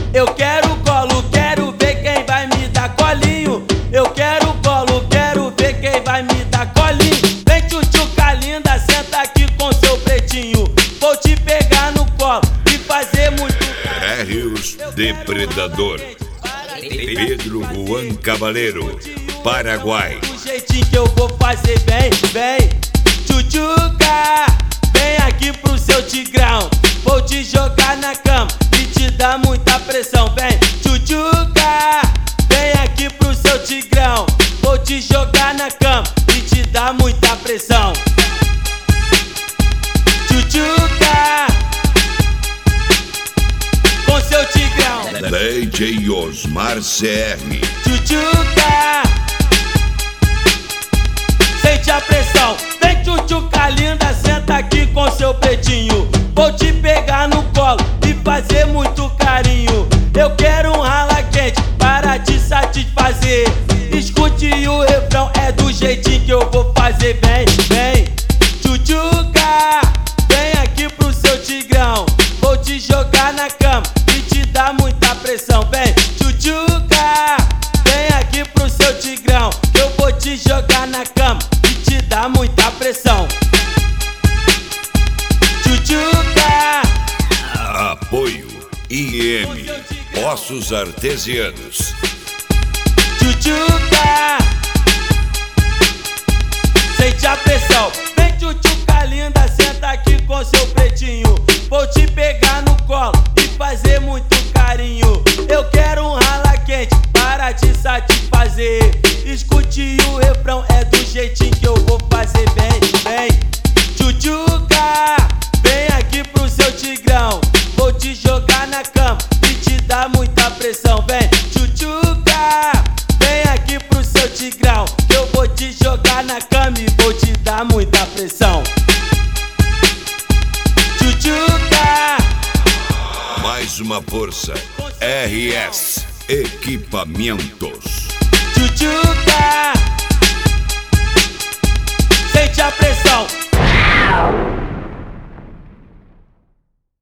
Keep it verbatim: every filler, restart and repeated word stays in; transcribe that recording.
Eu quero colo, quero ver quem vai me dar colinho. Eu quero colo, quero ver quem vai me dar colinho. Vem tchutchuca linda, senta aqui com seu pretinho. Vou te pegar no colo e fazer muito. Rios Depredador, Pedro Juan Cavaleiro, Paraguai. Do jeitinho que eu vou fazer, vem, vem. Tchutchuca, vem aqui pro seu tigrão. Vou te jogar na cama e te dar muita pressão. Vem, tchutchuca, vem aqui pro seu tigrão. Vou te jogar na cama e te dar muita pressão. Tchutchuca, com seu tigrão. D J Osmar C R. Tchutchuca, sente a pressão. Vem tchutchuca linda, senta aqui com seu pretinho. Vou te pegar no colo e fazer muito carinho. Eu quero um rala quente para te satisfazer. Escute o refrão, é do jeitinho que eu vou fazer. Vem, vem, tchutchuca, vem aqui pro seu tigrão. Vou te jogar na cama e te dar muita pressão. Vem, tchutchuca, vem aqui pro seu tigrão. Eu vou te jogar na cama e te dar muita pressão. Tchutchuca, Apoio I M Ossos Artesianos. tchutchuca, sente a pressão. Vem tchutchuca linda, senta aqui com seu pretinho. Vou te pegar no colo e fazer muito carinho. Eu quero um rala quente para te satisfazer. Escute o refrão, é do jeitinho que eu vou fazer. Vem, vem, tchutchuca, vem aqui pro seu tigrão. Vou te jogar na cama e te dar muita pressão. Vem, tchutchuca, vem aqui pro seu tigrão. Eu vou te jogar na cama e vou te dar muita pressão. Tchutchuca, Mais uma força. R S Equipamentos. tchutchuca,